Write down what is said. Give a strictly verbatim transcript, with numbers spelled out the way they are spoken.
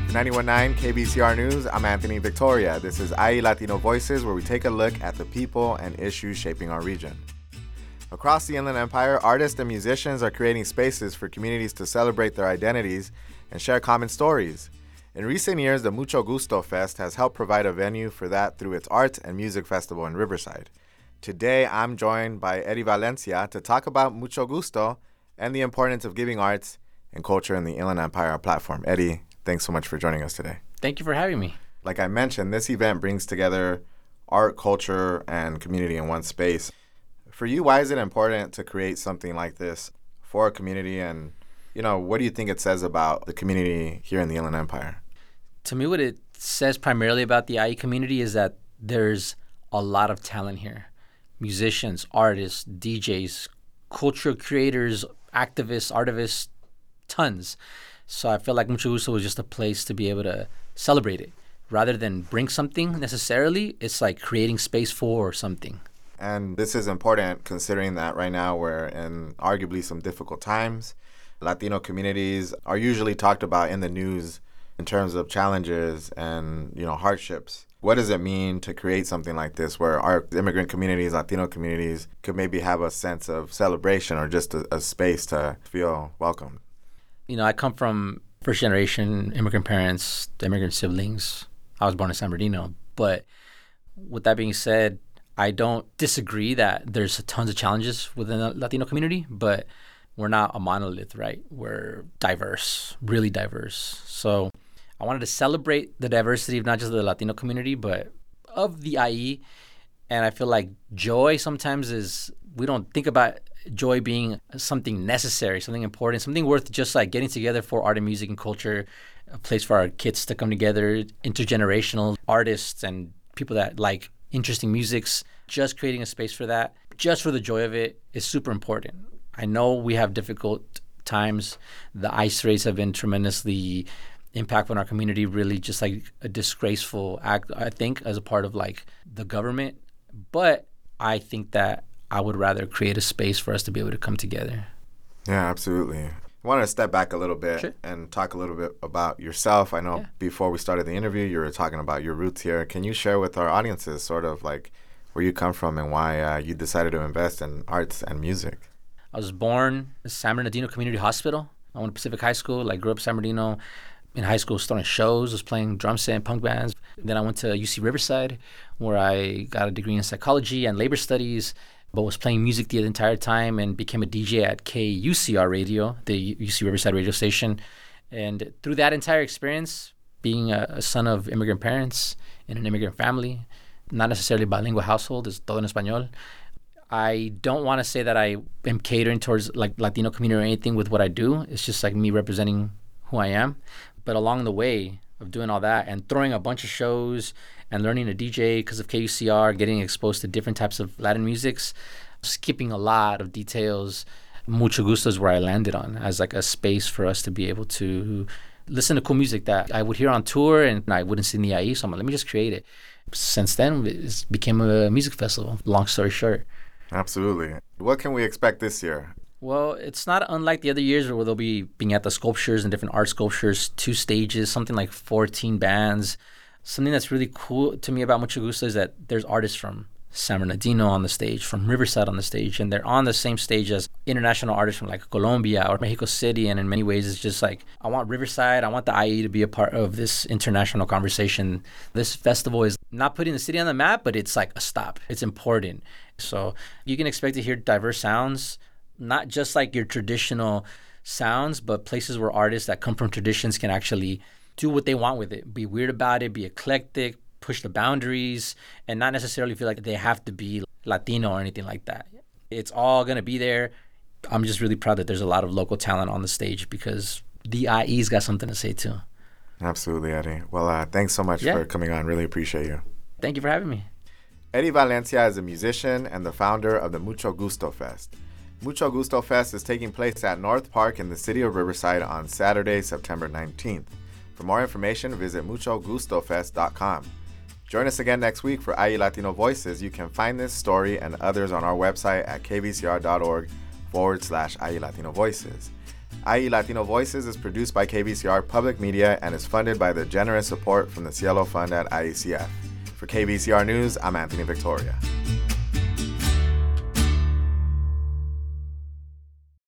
ninety-one point nine K B C R News, I'm Anthony Victoria. This is I E Latino Voices, where we take a look at the people and issues shaping our region. Across the Inland Empire, artists and musicians are creating spaces for communities to celebrate their identities and share common stories. In recent years, the Mucho Gusto Fest has helped provide a venue for that through its art and music festival in Riverside. Today, I'm joined by Eddie Valencia to talk about Mucho Gusto and the importance of giving arts and culture in the Inland Empire platform. Eddie, thanks so much for joining us today. Thank you for having me. Like I mentioned, this event brings together art, culture, and community in one space. For you, why is it important to create something like this for a community? And, you know, what do you think it says about the community here in the Inland Empire? To me, what it says primarily about the I E community is that there's a lot of talent here. Musicians, artists, D Js, cultural creators, activists, artivists, tons. So I feel like Mucho Gusto was just a place to be able to celebrate it. Rather than bring something necessarily, it's like creating space for something. And this is important considering that right now we're in arguably some difficult times. Latino communities are usually talked about in the news in terms of challenges and, you know, hardships. What does it mean to create something like this where our immigrant communities, Latino communities, could maybe have a sense of celebration or just a, a space to feel welcomed? You know, I come from first generation immigrant parents, immigrant siblings. I was born in San Bernardino. But with that being said, I don't disagree that there's tons of challenges within the Latino community, but we're not a monolith, right? We're diverse, really diverse. So I wanted to celebrate the diversity of not just the Latino community, but of the I E. And I feel like joy sometimes is, we don't think about joy being something necessary, something important, something worth just like getting together for art and music and culture, a place for our kids to come together, intergenerational artists and people that like interesting musics. Just creating a space for that, just for the joy of it, is super important. I know we have difficult times. The ICE rates have been tremendously impactful on our community, really just like a disgraceful act, I think, as a part of like the government. But I think that I would rather create a space for us to be able to come together. Yeah, absolutely. I want to step back a little bit Sure. and talk a little bit about yourself. I know Yeah. before we started the interview, you were talking about your roots here. Can you share with our audiences sort of like where you come from and why uh, you decided to invest in arts and music? I was born at San Bernardino Community Hospital. I went to Pacific High School. I grew up in San Bernardino. In high school, starting shows, was playing drum set and punk bands. Then I went to U C Riverside, where I got a degree in psychology and labor studies, but was playing music the entire time and became a D J at K U C R Radio, the U C Riverside radio station. And through that entire experience, being a, a son of immigrant parents in an immigrant family, not necessarily bilingual household, it's todo en español, I don't want to say that I am catering towards like Latino community or anything with what I do. It's just like me representing who I am. But along the way of doing all that and throwing a bunch of shows and learning to D J because of K U C R, getting exposed to different types of Latin musics, skipping a lot of details, Mucho Gusto is where I landed on as like a space for us to be able to listen to cool music that I would hear on tour and I wouldn't see in the I E. So I'm like, let me just create it. Since then, it became a music festival, long story short. Absolutely. What can we expect this year? Well, it's not unlike the other years where they'll be being at the sculptures and different art sculptures, two stages, something like fourteen bands. Something that's really cool to me about Mucho Gusto is that there's artists from San Bernardino on the stage, from Riverside on the stage, and they're on the same stage as international artists from like Colombia or Mexico City. And in many ways, it's just like, I want Riverside, I want the I E to be a part of this international conversation. This festival is not putting the city on the map, but it's like a stop. It's important. So you can expect to hear diverse sounds, not just like your traditional sounds, but places where artists that come from traditions can actually do what they want with it, be weird about it, be eclectic, push the boundaries, and not necessarily feel like they have to be Latino or anything like that. It's all going to be there. I'm just really proud that there's a lot of local talent on the stage because the I E's got something to say too. Absolutely, Eddie. Well, uh, thanks so much Yeah. for coming on. Really appreciate you. Thank you for having me. Eddie Valencia is a musician and the founder of the Mucho Gusto Fest. Mucho Gusto Fest is taking place at North Park in the city of Riverside on Saturday, September nineteenth. For more information, visit mucho gusto fest dot com. Join us again next week for I E Latino Voices. You can find this story and others on our website at kvcr.org forward slash I E Latino Voices. I E Latino Voices is produced by K V C R Public Media and is funded by the generous support from the Cielo Fund at I E C F. For K V C R News, I'm Anthony Victoria.